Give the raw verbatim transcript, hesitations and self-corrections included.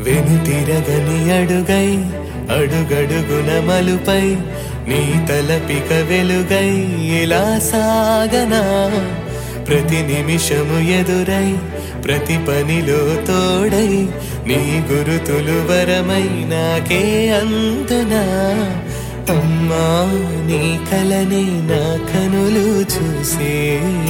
వెనుతిరగని అడుగై అడుగడుగున మలుపై నీ తలపిక వెలుగై ఇలా సాగనా ప్రతి నిమిషము ఎదురై ప్రతి పనిలో తోడై నీ గురుతులు వరమై నాకే అందునా అమ్మా నీ కలనే నా కనులు చూసే